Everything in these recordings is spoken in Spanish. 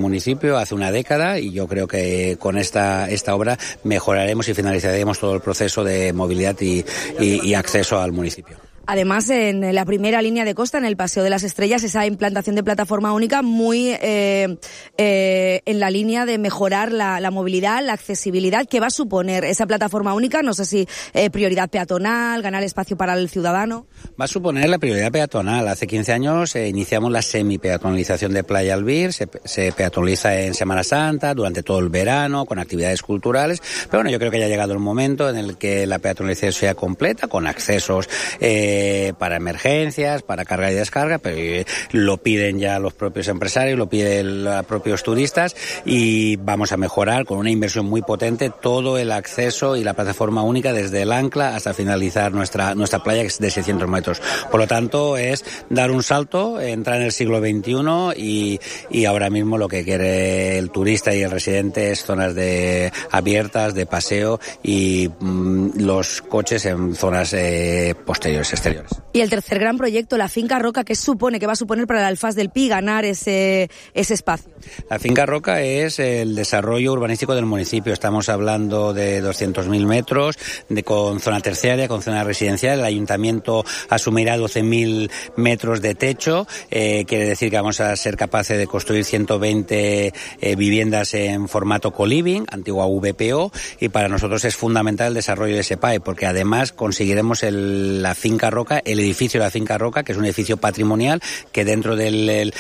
municipio hace una década, y yo creo que con esta obra mejoraremos y finalizaremos todo el proceso de movilidad y acceso al municipio. Además, en la primera línea de costa, en el Paseo de las Estrellas, esa implantación de plataforma única muy en la línea de mejorar la movilidad, la accesibilidad. ¿Qué va a suponer esa plataforma única? No sé si prioridad peatonal, ganar espacio para el ciudadano. Va a suponer la prioridad peatonal. Hace 15 años iniciamos la semi-peatonalización de Playa Albir. Se peatonaliza en Semana Santa, durante todo el verano, con actividades culturales. Pero bueno, yo creo que ya ha llegado el momento en el que la peatonalización sea completa, con accesos para emergencias, para carga y descarga, pero lo piden ya los propios empresarios, lo piden los propios turistas, y vamos a mejorar con una inversión muy potente todo el acceso y la plataforma única desde el ancla hasta finalizar nuestra playa, que es de 600 metros. Por lo tanto, es dar un salto, entrar en el siglo XXI y ahora mismo lo que quiere el turista y el residente es zonas abiertas, de paseo, y los coches en zonas posteriores, exteriores. Y el tercer gran proyecto, la Finca Roca, ¿qué va a suponer para el Alfaz del Pi ganar ese espacio? La Finca Roca es el desarrollo urbanístico del municipio. Estamos hablando de 200.000 metros, con zona terciaria, con zona residencial. El ayuntamiento asumirá 12.000 metros de techo. Quiere decir que vamos a ser capaces de construir 120 viviendas en formato co-living, antigua VPO, y para nosotros es fundamental el desarrollo de ese PAE, porque además conseguiremos la Finca Roca, el edificio de la Finca Roca, que es un edificio patrimonial que dentro de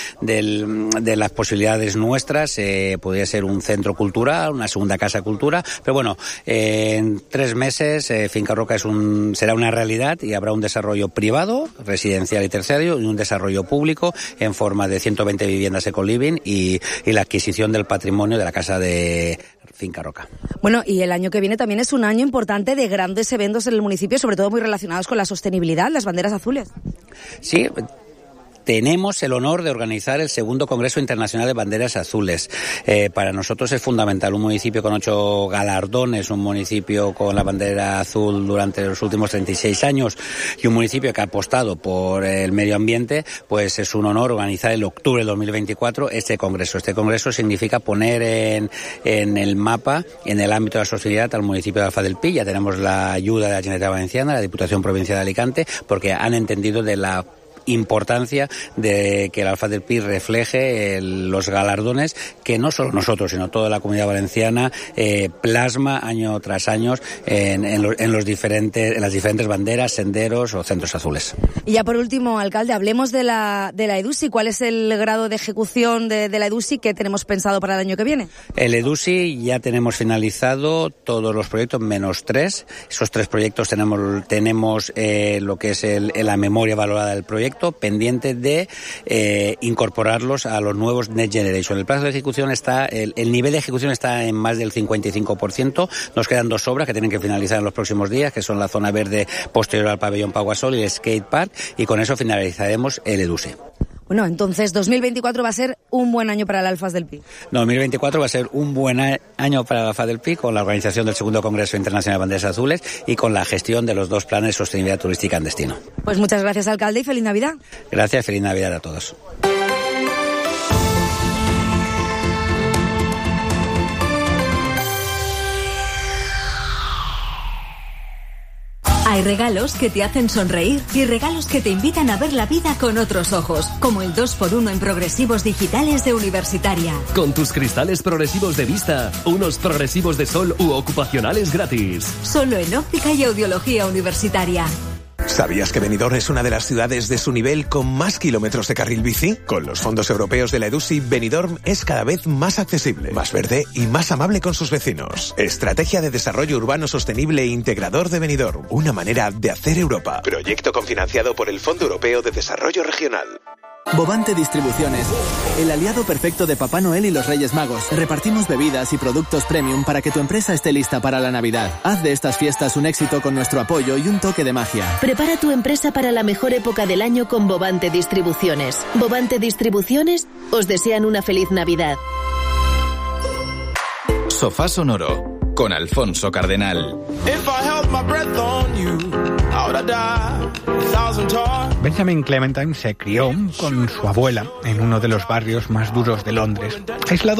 las posibilidades nuestras podría ser un centro cultural, una segunda casa cultura, pero bueno, en 3 meses Finca Roca será una realidad, y habrá un desarrollo privado, residencial y terciario, y un desarrollo público en forma de 120 viviendas eco-living y la adquisición del patrimonio de la casa de Finca Roca. Bueno, y el año que viene también es un año importante de grandes eventos en el municipio, sobre todo muy relacionados con la sostenibilidad, las banderas azules. Sí. Tenemos el honor de organizar el segundo Congreso Internacional de Banderas Azules. Para nosotros es fundamental. Un municipio con 8 galardones, un municipio con la bandera azul durante los últimos 36 años y un municipio que ha apostado por el medio ambiente, pues es un honor organizar en octubre de 2024 este Congreso. Este Congreso significa poner en el mapa, en el ámbito de la sostenibilidad, al municipio de Alfaz del Pi. Ya tenemos la ayuda de la Generalitat Valenciana, la Diputación Provincial de Alicante, porque han entendido de la importancia de que el Alfaz del Pi refleje los galardones que no solo nosotros, sino toda la Comunidad Valenciana plasma año tras año en las diferentes banderas, senderos o centros azules. Y ya por último, alcalde, hablemos de la EDUSI. ¿Cuál es el grado de ejecución de la EDUSI que tenemos pensado para el año que viene? El EDUSI ya tenemos finalizado todos los proyectos menos 3. Esos 3 proyectos tenemos lo que es la memoria valorada del proyecto, pendiente de incorporarlos a los nuevos Next Generation. El plazo de ejecución el nivel de ejecución está en más del 55%. Nos quedan 2 obras que tienen que finalizar en los próximos días, que son la zona verde posterior al pabellón Paguasol y el skate park, y con eso finalizaremos el EDUSI. Bueno, entonces 2024 va a ser un buen año para el Alfaz del Pi. 2024 va a ser un buen año para el Alfaz del Pi, con la organización del segundo Congreso Internacional de Banderas Azules y con la gestión de los 2 planes de sostenibilidad turística en destino. Pues muchas gracias, alcalde, y feliz Navidad. Gracias, feliz Navidad a todos. Hay regalos que te hacen sonreír y regalos que te invitan a ver la vida con otros ojos, como el 2x1 en progresivos digitales de Universitaria. Con tus cristales progresivos de vista, unos progresivos de sol u ocupacionales gratis. Solo en Óptica y Audiología Universitaria. ¿Sabías que Benidorm es una de las ciudades de su nivel con más kilómetros de carril bici? Con los fondos europeos de la EDUSI, Benidorm es cada vez más accesible, más verde y más amable con sus vecinos. Estrategia de Desarrollo Urbano Sostenible e Integrador de Benidorm. Una manera de hacer Europa. Proyecto cofinanciado por el Fondo Europeo de Desarrollo Regional. Bovante Distribuciones, el aliado perfecto de Papá Noel y los Reyes Magos. Repartimos bebidas y productos premium para que tu empresa esté lista para la Navidad. Haz de estas fiestas un éxito con nuestro apoyo y un toque de magia. Prepara tu empresa para la mejor época del año con Bovante Distribuciones. Bovante Distribuciones os desean una feliz Navidad. Sofá Sonoro con Alfonso Cardenal. Benjamin Clementine se crió con su abuela en uno de los barrios más duros de Londres, aislado